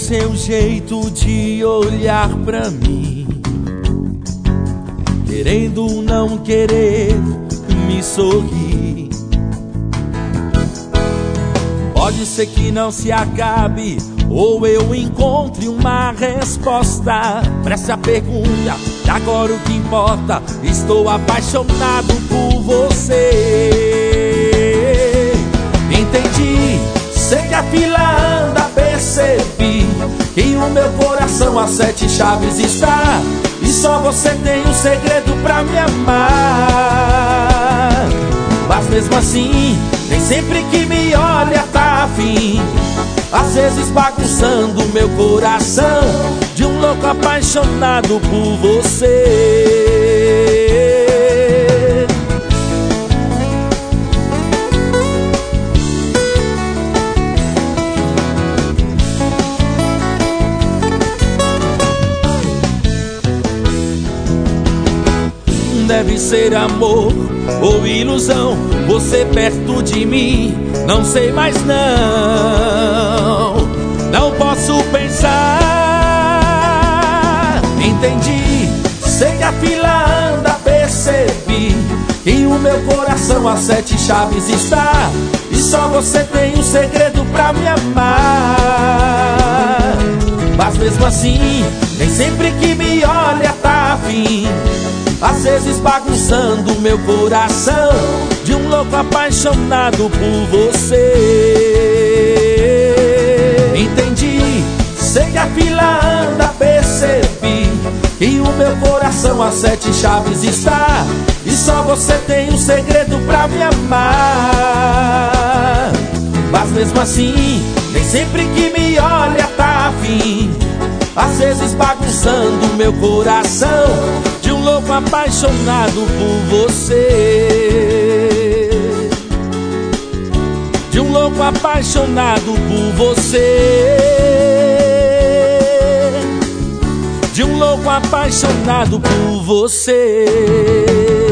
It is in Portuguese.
seu jeito de olhar pra mim, querendo não querer me sorrir. Pode ser que não se acabe, ou eu encontre uma resposta pra essa pergunta. E agora o que importa, estou apaixonado por você. Entendi, sei que a fila anda, percebi que o meu coração a 7 chaves está, e só você tem um segredo pra me amar. Mas mesmo assim, nem sempre que me olha tá afim, às vezes bagunçando meu coração, de um louco apaixonado por você. Deve ser amor ou ilusão, você perto de mim, não sei mais não posso pensar. Entendi, sei que a fila anda, percebi que o meu coração a 7 chaves está, e só você tem um segredo pra me amar. Mas mesmo assim, nem sempre que me olha tá afim, às vezes bagunçando meu coração, de um louco apaixonado por você. Entendi, sei que a fila anda, percebi que o meu coração a 7 chaves está, e só você tem um segredo pra me amar. Mas mesmo assim, nem sempre que me olha tá afim, às vezes bagunçando meu coração, de um louco apaixonado por você. De um louco apaixonado por você. De um louco apaixonado por você.